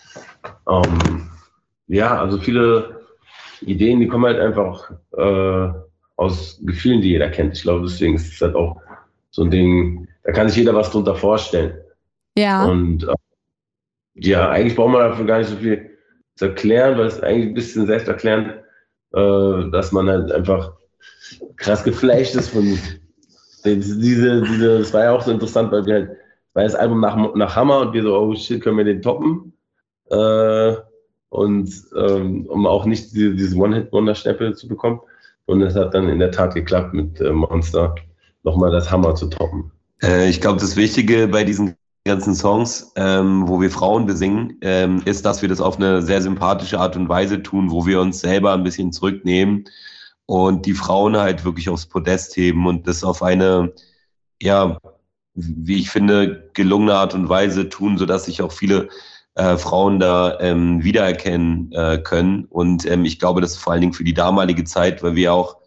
Ähm, ja, also viele Ideen, die kommen halt einfach äh, aus Gefühlen, die jeder kennt. Ich glaube, deswegen ist es halt auch so ein Ding, da kann sich jeder was drunter vorstellen. Ja. Und äh, ja, eigentlich braucht man dafür gar nicht so viel zu erklären, weil es eigentlich ein bisschen selbsterklärend, äh, dass man halt einfach krass geflasht ist von diese, diese, das war ja auch so interessant, weil wir halt, war das Album nach, nach Hammer und wir so, oh shit, können wir den toppen? Äh, und ähm, um auch nicht diese, diese One-Hit-Wonder-Stempel zu bekommen. Und es hat dann in der Tat geklappt, mit äh, Monster nochmal das Hammer zu toppen. Äh, ich glaube, das Wichtige bei diesen ganzen Songs, ähm, wo wir Frauen besingen, ähm, ist, dass wir das auf eine sehr sympathische Art und Weise tun, wo wir uns selber ein bisschen zurücknehmen und die Frauen halt wirklich aufs Podest heben und das auf eine, ja, wie ich finde, gelungene Art und Weise tun, sodass sich auch viele äh, Frauen da ähm, wiedererkennen äh, können. Und ähm, ich glaube, das ist vor allen Dingen für die damalige Zeit, weil wir auch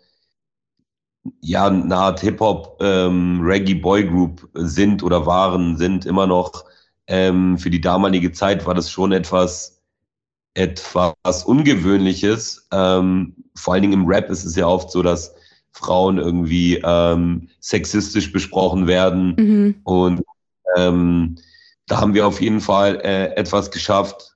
ja eine Art Hip-Hop, ähm, Reggae-Boy-Group sind oder waren, sind immer noch. Ähm, für die damalige Zeit war das schon etwas, etwas Ungewöhnliches. Ähm, vor allen Dingen im Rap ist es ja oft so, dass Frauen irgendwie ähm, sexistisch besprochen werden. Mhm. Und ähm, da haben wir auf jeden Fall äh, etwas geschafft,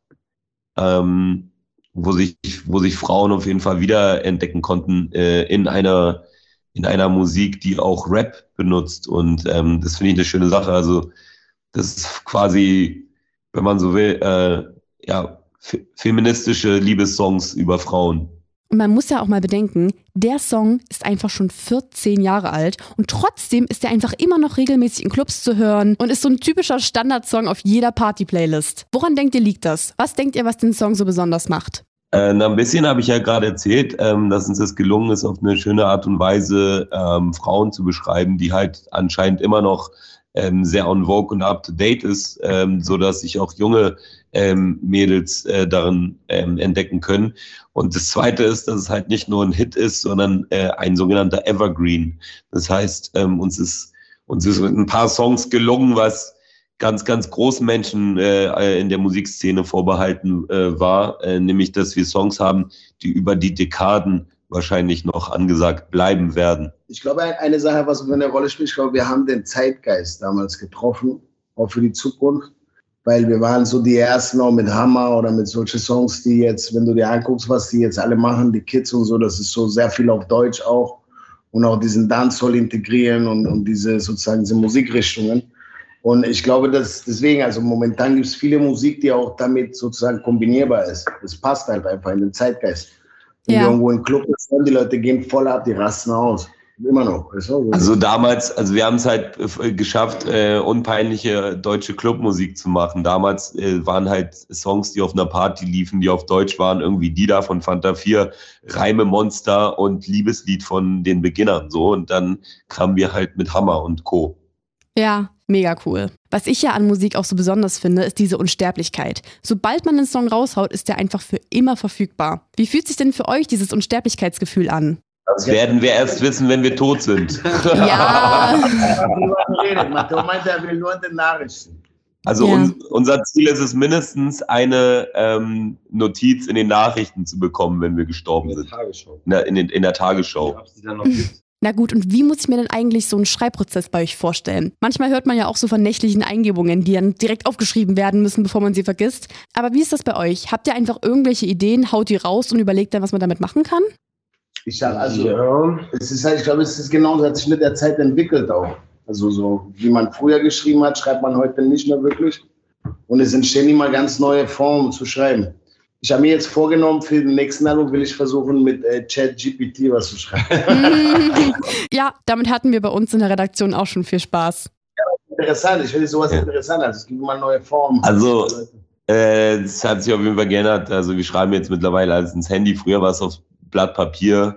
ähm, wo sich, wo sich Frauen auf jeden Fall wiederentdecken konnten äh, in einer, in einer Musik, die auch Rap benutzt. Und ähm, das finde ich eine schöne Sache. Also das ist quasi, wenn man so will, äh, ja, fe- feministische Liebessongs über Frauen. Und man muss ja auch mal bedenken, der Song ist einfach schon vierzehn Jahre alt und trotzdem ist er einfach immer noch regelmäßig in Clubs zu hören und ist so ein typischer Standardsong auf jeder Party-Playlist. Woran denkt ihr, liegt das? Was denkt ihr, was den Song so besonders macht? Äh, na, ein bisschen habe ich ja gerade erzählt, ähm, dass uns das gelungen ist, auf eine schöne Art und Weise ähm, Frauen zu beschreiben, die halt anscheinend immer noch ähm, sehr on vogue und up to date ist, ähm, so dass sich auch junge ähm, Mädels äh, darin ähm, entdecken können. Und das Zweite ist, dass es halt nicht nur ein Hit ist, sondern äh, ein sogenannter Evergreen. Das heißt, ähm, uns ist uns ist mit ein paar Songs gelungen, was ganz, ganz großen Menschen äh, in der Musikszene vorbehalten äh, war, äh, nämlich, dass wir Songs haben, die über die Dekaden wahrscheinlich noch angesagt bleiben werden. Ich glaube, eine Sache, was eine Rolle spielt, ich glaube, wir haben den Zeitgeist damals getroffen, auch für die Zukunft, weil wir waren so die Ersten auch mit Hammer oder mit solchen Songs, die jetzt, wenn du dir anguckst, was die jetzt alle machen, die Kids und so, das ist so sehr viel auf Deutsch auch und auch diesen Dancehall integrieren und, und diese sozusagen diese Musikrichtungen. Und ich glaube, dass deswegen, also momentan gibt es viele Musik, die auch damit sozusagen kombinierbar ist. Das passt halt einfach in den Zeitgeist. Wenn Ja. wir irgendwo im Club sind, die Leute gehen voll ab, die rasten aus. Immer noch. Weißt du? Also damals, also wir haben es halt äh, geschafft, äh, unpeinliche deutsche Clubmusik zu machen. Damals äh, waren halt Songs, die auf einer Party liefen, die auf Deutsch waren, irgendwie die da von Fanta vier, Reime Monster und Liebeslied von den Beginnern. So, und dann kamen wir halt mit Hammer und Co. Ja, mega cool. Was ich ja an Musik auch so besonders finde, ist diese Unsterblichkeit. Sobald man einen Song raushaut, ist der einfach für immer verfügbar. Wie fühlt sich denn für euch dieses Unsterblichkeitsgefühl an? Das werden wir erst wissen, wenn wir tot sind. Ja, Matteo meinte, er will nur in den Nachrichten. Also Ja. uns, unser Ziel ist es mindestens, eine ähm, Notiz in den Nachrichten zu bekommen, wenn wir gestorben sind. Tagesschau. In der, in, den, in der Tagesschau. Ob es die dann noch gibt? na gut, und wie muss ich mir denn eigentlich so einen Schreibprozess bei euch vorstellen? Manchmal hört man ja auch so von nächtlichen Eingebungen, die dann direkt aufgeschrieben werden müssen, bevor man sie vergisst. Aber wie ist das bei euch? Habt ihr einfach irgendwelche Ideen, haut die raus und überlegt dann, was man damit machen kann? Ich sag, also, Ja. es ist halt, ich glaube, es ist genau, es hat sich mit der Zeit entwickelt auch. Also so, wie man früher geschrieben hat, schreibt man heute nicht mehr wirklich. Und es entstehen immer ganz neue Formen zu schreiben. Ich habe mir jetzt vorgenommen, für den nächsten Album will ich versuchen, mit äh, ChatGPT was zu schreiben. Ja, damit hatten wir bei uns in der Redaktion auch schon viel Spaß. Interessant, ich finde sowas Ja. interessant. Also es gibt immer neue Formen. Also, äh, es hat sich auf jeden Fall geändert. Also wir schreiben jetzt mittlerweile alles ins Handy. Früher war es auf Blatt Papier.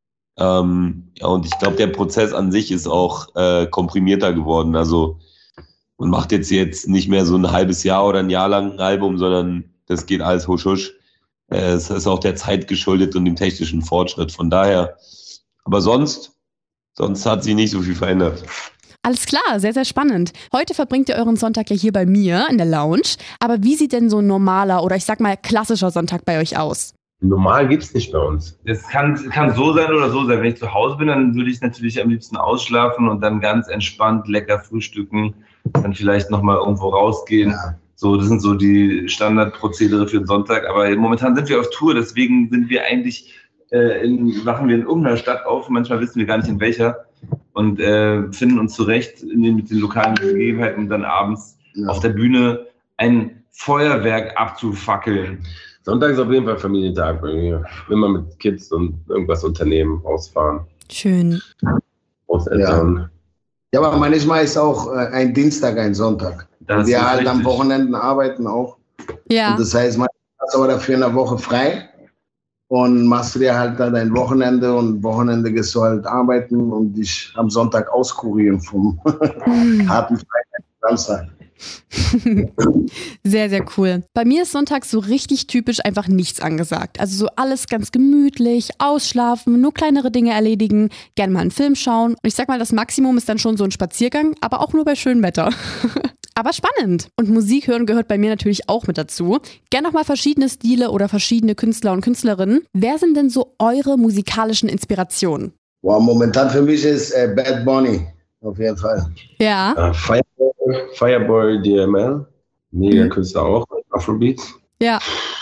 Ähm, ja, und ich glaube, der Prozess an sich ist auch äh, komprimierter geworden. Also man macht jetzt jetzt nicht mehr so ein halbes Jahr oder ein Jahr lang ein Album, sondern das geht alles husch husch. Äh, es ist auch der Zeit geschuldet und dem technischen Fortschritt. Von daher, aber sonst, sonst hat sich nicht so viel verändert. Alles klar, sehr, sehr spannend. Heute verbringt ihr euren Sonntag ja hier bei mir in der Lounge. Aber wie sieht denn so ein normaler oder ich sag mal klassischer Sonntag bei euch aus? Normal gibt's nicht bei uns. Es kann, kann so sein oder so sein. Wenn ich zu Hause bin, dann würde ich natürlich am liebsten ausschlafen und dann ganz entspannt lecker frühstücken, dann vielleicht nochmal irgendwo rausgehen. Ja. So, das sind so die Standardprozedere für den Sonntag. Aber momentan sind wir auf Tour, deswegen sind wir eigentlich, äh, in, wachen wir in irgendeiner Stadt auf. Manchmal wissen wir gar nicht in welcher und äh, finden uns zurecht in den, mit den lokalen Gegebenheiten und dann abends Ja. auf der Bühne ein Feuerwerk abzufackeln. Sonntag ist auf jeden Fall Familientag bei mir. Immer mit Kids und irgendwas unternehmen, ausfahren. Schön. Großeltern. Ja, aber manchmal ist auch äh, ein Dienstag ein Sonntag. Das wir ist halt am richtig. Wochenenden arbeiten auch. Ja. Und das heißt, man hat aber dafür eine Woche frei. und machst du dir halt da dein Wochenende und Wochenende gehst du halt arbeiten und dich am Sonntag auskurieren vom harten Freitag, Samstag. Sehr, sehr cool. Bei mir ist Sonntag so richtig typisch einfach nichts angesagt. Also so alles ganz gemütlich, ausschlafen, nur kleinere Dinge erledigen, gerne mal einen Film schauen. Und ich sag mal, das Maximum ist dann schon so ein Spaziergang, aber auch nur bei schönem Wetter. Aber spannend. Und Musik hören gehört bei mir natürlich auch mit dazu. Gerne nochmal verschiedene Stile oder verschiedene Künstler und Künstlerinnen. Wer sind denn so eure musikalischen Inspirationen? Wow, momentan für mich ist äh, Bad Bunny, auf jeden Fall. Ja. Uh, Fireboy, Fireboy D M L, mega Mhm. Künstler auch, Afrobeats. Ja.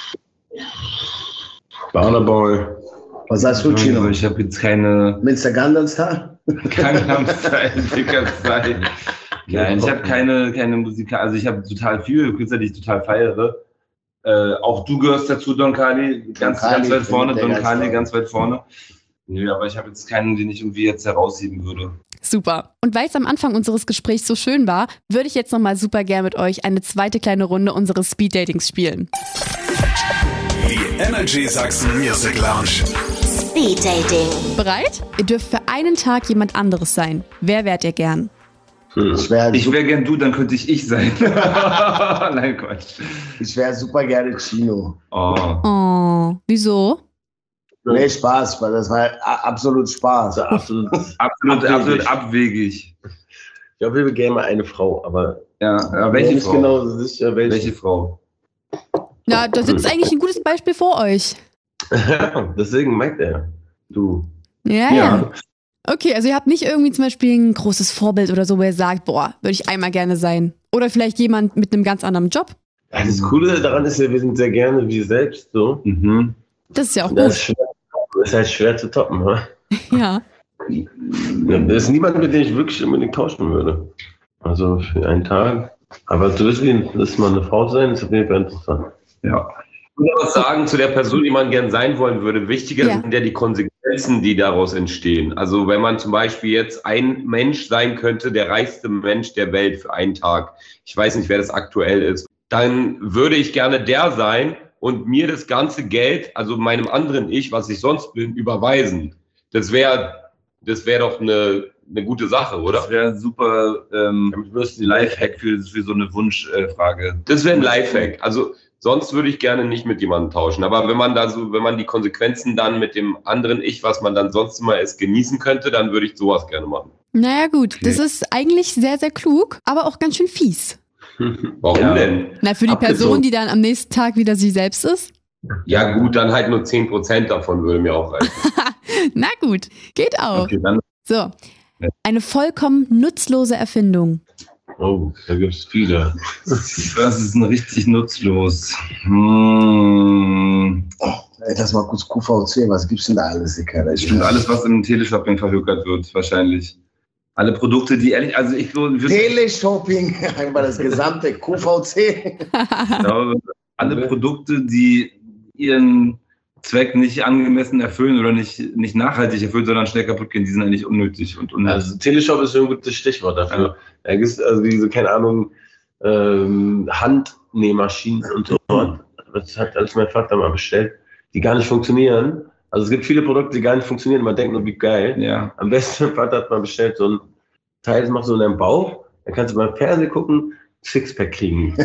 Burna Boy. Was sagst du, Chino? Ich habe jetzt keine Mister Gangnam Style? Gangnam Style, Dicker Style. Nein, ich habe keine, keine Musik, also ich habe total viele Künstler, die ich total feiere. Äh, auch du gehörst dazu, Don Kali, ganz, Don Kali, ganz weit vorne, der Don ganz Kali vorne. ganz weit vorne. Nö, aber ich habe jetzt keinen, den ich irgendwie jetzt herausheben würde. Super. Und weil es am Anfang unseres Gesprächs so schön war, würde ich jetzt nochmal super gern mit euch eine zweite kleine Runde unseres Speed-Datings spielen. Die Energy Sachsen Music Lounge. Speed Dating. Bereit? Ihr dürft für einen Tag jemand anderes sein. Wer wärt ihr gern? Hm. Ich wäre Ich wäre gern du, dann könnte ich ich sein. Nein, Quatsch. ich wär super gerne Chino. Oh. Oh, wieso? Nee, Spaß, weil das war a- absolut Spaß. Also absolut. Absolut, Abwegig. absolut abwegig. Ich glaube, ich will gerne mal eine Frau, aber Ja, ja ich welche bin nicht Frau? genau sicher, welche. Welche Frau? Na, da sitzt eigentlich ein gutes Beispiel vor euch. Deswegen meint er. Du. Ja, ja, Ja. Okay, also ihr habt nicht irgendwie zum Beispiel ein großes Vorbild oder so, wo ihr sagt, boah, würde ich einmal gerne sein. Oder vielleicht jemand mit einem ganz anderen Job. Ja, das Coole daran ist ja, wir sind sehr gerne wir selbst so. Mhm. Das ist ja auch Das ist, gut. schwer, das ist halt schwer zu toppen. Ne? Ja. Da ist niemand, mit dem ich wirklich unbedingt tauschen würde. Also für einen Tag. Aber zu wissen, dass man eine Frau sein, ist auf jeden Fall interessant. Ja. Ich würde was sagen zu der Person, die man gern sein wollen würde. Wichtiger Ja. sind ja die Konsequenzen, die daraus entstehen. Also wenn man zum Beispiel jetzt ein Mensch sein könnte, der reichste Mensch der Welt für einen Tag, ich weiß nicht, wer das aktuell ist, dann würde ich gerne der sein und mir das ganze Geld, also meinem anderen Ich, was ich sonst bin, überweisen. Das wäre das wäre doch eine, eine gute Sache, oder? Das wäre ein super ähm, Damit wirst du Lifehack für, für so eine Wunschfrage. Das wäre ein Lifehack. Also sonst würde ich gerne nicht mit jemandem tauschen. Aber wenn man da so, wenn man die Konsequenzen dann mit dem anderen Ich, was man dann sonst immer ist, genießen könnte, dann würde ich sowas gerne machen. Naja gut, Okay. das ist eigentlich sehr, sehr klug, aber auch ganz schön fies. Warum Ja. denn? Na, für die Abgezogen. Person, die dann am nächsten Tag wieder sie selbst ist? Ja gut, dann halt nur zehn Prozent davon würde mir auch reichen. Na gut, geht auch. Okay, dann So, eine vollkommen nutzlose Erfindung. Oh, da gibt es viele. das ist ein richtig nutzlos. Hm. Ey, das mal kurz Q V C, was gibt's denn da alles, Dicker? Das Stimmt, alles, was im Teleshopping verhökert wird, wahrscheinlich. Alle Produkte, die ehrlich, also ich so, ich Teleshopping, einfach das gesamte Q V C. glaube, alle Produkte, die ihren Zweck nicht angemessen erfüllen oder nicht, nicht nachhaltig erfüllen, sondern schnell kaputt gehen, die sind eigentlich unnötig und unnötig. Also Teleshop ist ein gutes Stichwort dafür. Da gibt es also diese, keine Ahnung, ähm, Handnähmaschinen und so. Das hat alles mein Vater mal bestellt, die gar nicht funktionieren. Also es gibt viele Produkte, die gar nicht funktionieren. Man denkt nur, wie geil. Ja. Am besten, mein Vater hat mal bestellt, so ein Teil, das machst du in deinem Bauch. Dann kannst du beim Fernsehen gucken, Sixpack kriegen.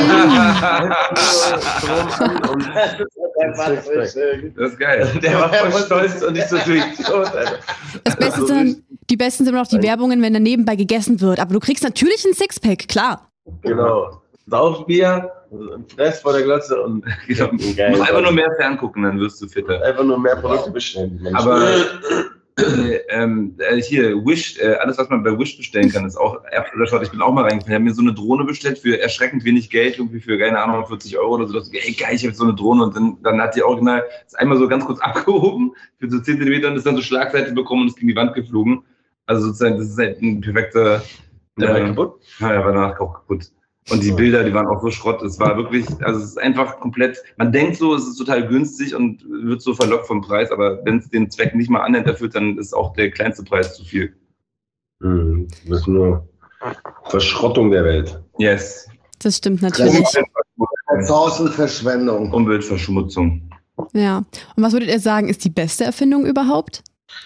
Das ist geil. Der war voll stolz und ich so durch. Alter. Das Beste sind, die besten sind immer noch die Werbungen, wenn da nebenbei gegessen wird. Aber du kriegst natürlich ein Sixpack, klar. Genau. Saufbier, Fress vor der Glotze und Genau. geil. Du musst einfach nur mehr ferngucken, dann wirst du fitter. Einfach nur mehr Produkte bestellen. Aber äh, ähm, äh, hier, Wish, äh, alles, was man bei Wish bestellen kann, ist auch absoluter Schrott. Ich bin auch mal reingefallen. Ich habe mir so eine Drohne bestellt für erschreckend wenig Geld, irgendwie für, keine Ahnung, vierzig Euro oder so. Das, ey, geil, ich habe so eine Drohne. Und dann, dann hat die original ist einmal so ganz kurz abgehoben für so zehn Zentimeter und ist dann so Schlagseite bekommen und ist gegen die Wand geflogen. Also sozusagen, das ist halt ein perfekter. Der war äh, kaputt? Ja, er war danach auch kaputt. Und die Bilder, die waren auch so Schrott. Es war wirklich, also es ist einfach komplett, man denkt so, es ist total günstig und wird so verlockt vom Preis, aber wenn es den Zweck nicht mal annimmt erfüllt, dann ist auch der kleinste Preis zu viel. Hm, das ist nur Verschrottung der Welt. Yes. Das stimmt natürlich. Ressourcenverschwendung. Umweltverschmutzung. Ja. Und was würdet ihr sagen, ist die beste Erfindung überhaupt?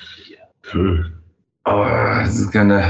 Puh. Oh, das ist keine...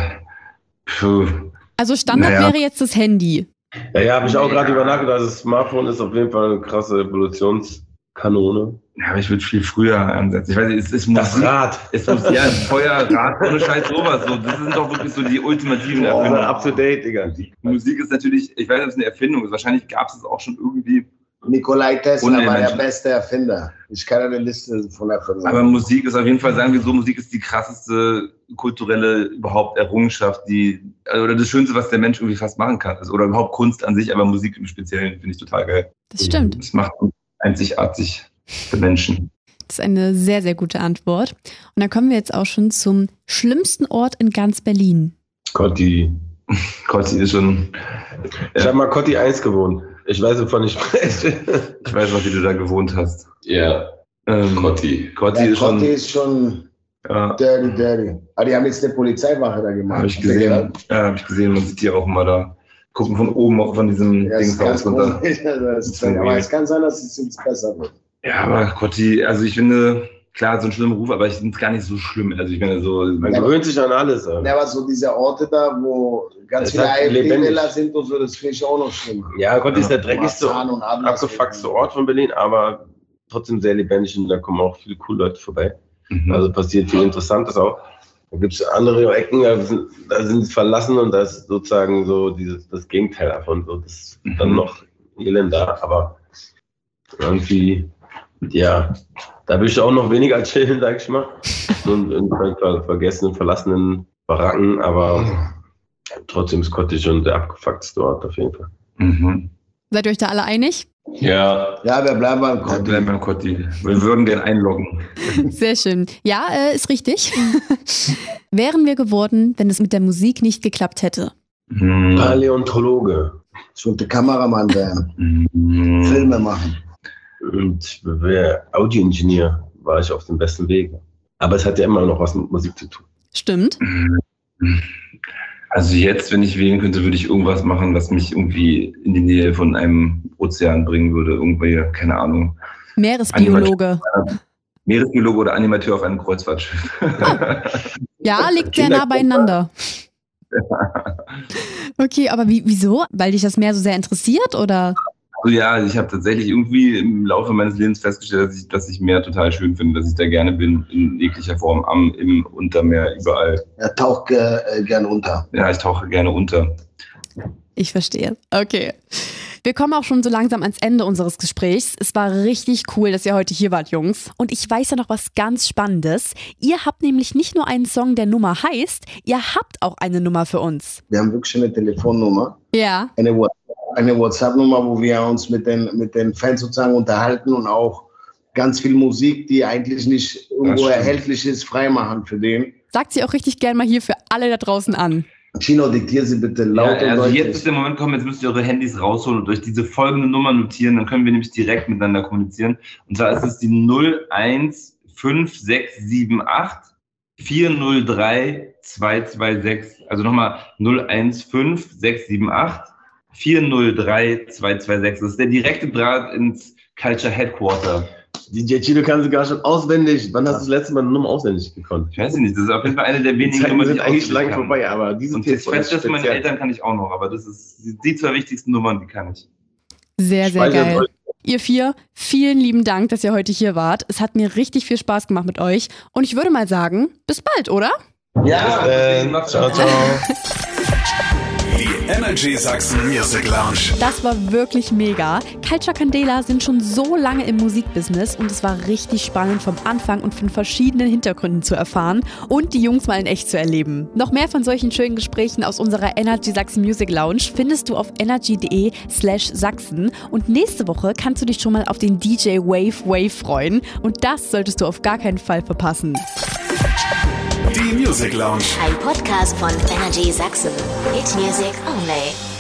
Puh. Also Standard Naja. wäre jetzt das Handy. Ja, ja, habe ich auch gerade über nachgedacht. Das Smartphone ist auf jeden Fall eine krasse Evolutionskanone. Ja, aber ich würde viel früher ansetzen. Ich weiß nicht, es ist Das Musik. Rad. Es muss ja ein Feuerrad, ohne Scheiß sowas. So. Das sind doch wirklich so die ultimativen Oh, Erfindungen. up to date, Digga. Musik ist natürlich, ich weiß nicht, ob es eine Erfindung ist. Wahrscheinlich gab es es auch schon irgendwie. Nikolai Tesla Ohne war der Menschen. beste Erfinder. Ich kann eine Liste von Erfindern. Aber Musik ist auf jeden Fall, sagen wir so, Musik ist die krasseste kulturelle überhaupt Errungenschaft, die, oder das Schönste, was der Mensch irgendwie fast machen kann. Also, oder überhaupt Kunst an sich, aber Musik im Speziellen finde ich total geil. Das stimmt. Das macht uns einzigartig für Menschen. Das ist eine sehr, sehr gute Antwort. Und dann kommen wir jetzt auch schon zum schlimmsten Ort in ganz Berlin. Cotti. Cotti ist schon. Ich Ja. habe mal Cotti eins gewohnt. Ich weiß, wovon ich spreche. Ich weiß noch, wie du da gewohnt hast. Ja, Ähm, Cotti. Cotti ja, ist schon. Cotti ist schon Ja, dirty, dirty. Aber die haben jetzt eine Polizeiwache da gemacht. habe ich gesehen. Ja, habe ich gesehen. Man sieht die auch immer da. Gucken von oben auch von diesem Ja, das Ding ist ganz aus runter. komisch. Also das ist, aber es kann sein, dass es jetzt besser wird. Ja, aber Cotti, also ich finde, klar, so ein schlimmer Ruf, aber ich finde es gar nicht so schlimm. Also ich finde so. Man gewöhnt sich an alles. Alter. Ja, aber so diese Orte da, wo ganz Das viele hat lebendig. AfD-Wähler sind und so, das finde ich auch noch schlimm. Ja, Cotti ist der dreckigste, Marzahn und Adler- abgefuckste Ort von Berlin, aber trotzdem sehr lebendig und da kommen auch viele coole Leute vorbei. Mhm. Also passiert viel Interessantes auch. Da gibt es andere Ecken, da sind, da sind sie verlassen und da ist sozusagen so dieses, das Gegenteil davon. So, das ist dann Mhm. noch Elend da, aber irgendwie, ja, da will ich auch noch weniger chillen, sag ich mal. So in, in ver vergessenen, verlassenen Baracken, aber trotzdem ist Cotti schon der abgefuckteste Ort auf jeden Fall. Mhm. Seid ihr euch da alle einig? Ja, Ja, wir bleiben beim Wir Cotti. bleiben beim Cotti. Wir würden gerne einloggen. Sehr schön. Ja, äh, ist richtig. Wären wir geworden, wenn es mit der Musik nicht geklappt hätte? Mhm. Paläontologe Ich wollte Kameramann werden, Mhm. Filme machen. und wer Audioingenieur war ich auf dem besten Weg. Aber es hat ja immer noch was mit Musik zu tun. Stimmt. Also jetzt, wenn ich wählen könnte, würde ich irgendwas machen, was mich irgendwie in die Nähe von einem Ozean bringen würde. Irgendwie, keine Ahnung. Meeresbiologe. Meeresbiologe oder Animateur auf einem Kreuzfahrtschiff. Ja, liegt sehr nah beieinander. Okay, aber wie, wieso? Weil dich das Meer so sehr interessiert, oder? Also ja, ich habe tatsächlich irgendwie im Laufe meines Lebens festgestellt, dass ich, dass ich Meer total schön finde, dass ich da gerne bin, in jeglicher Form, am, im Untermeer, überall. Er taucht äh, gern unter. Ja, ich tauche gerne unter. Ich verstehe. Okay. Wir kommen auch schon so langsam ans Ende unseres Gesprächs. Es war richtig cool, dass ihr heute hier wart, Jungs. Und ich weiß ja noch was ganz Spannendes. Ihr habt nämlich nicht nur einen Song, der Nummer heißt, ihr habt auch eine Nummer für uns. Wir haben wirklich eine Telefonnummer, Ja. eine, What- eine WhatsApp-Nummer, wo wir uns mit den, mit den Fans sozusagen unterhalten und auch ganz viel Musik, die eigentlich nicht irgendwo stimmt. erhältlich ist, freimachen für den. Sagt sie auch richtig gern mal hier für alle da draußen an. Chino, diktier sie bitte laut Ja, und also jetzt deutlich. ist der Moment gekommen, jetzt müsst ihr eure Handys rausholen und euch diese folgende Nummer notieren, dann können wir nämlich direkt miteinander kommunizieren. Und zwar ist es die null eins fünf sechs sieben acht vier null drei zwei zwei sechs. Also nochmal null eins fünf sechs sieben acht vier null drei zwei zwei sechs. Das ist der direkte Draht ins Culture Headquarter. D J Chino kann sogar schon auswendig. Wann hast du das letzte Mal eine Nummer auswendig gekonnt? Ich weiß nicht, das ist auf jeden Fall eine der Die wenigen Zeiten Nummern, die sind ich eigentlich auswendig lang kann. vorbei, aber diese Und das Telefon ist Feste meiner speziell. Eltern kann ich auch noch, aber das ist die zwei wichtigsten Nummern, die kann ich. Sehr, sehr Speichert geil. euch. Ihr vier, vielen lieben Dank, dass ihr heute hier wart. Es hat mir richtig viel Spaß gemacht mit euch. Und ich würde mal sagen, bis bald, oder? Ja, Äh, ciao, ciao. Die Energy Sachsen Music Lounge. Das war wirklich mega. Culture Candela sind schon so lange im Musikbusiness und es war richtig spannend vom Anfang und von verschiedenen Hintergründen zu erfahren und die Jungs mal in echt zu erleben. Noch mehr von solchen schönen Gesprächen aus unserer Energy Sachsen Music Lounge findest du auf energy.de slash Sachsen und nächste Woche kannst du dich schon mal auf den D J Wave Wave freuen und das solltest du auf gar keinen Fall verpassen. Die Music Lounge. Ein Podcast von Energy Sachsen. Hit Music Only.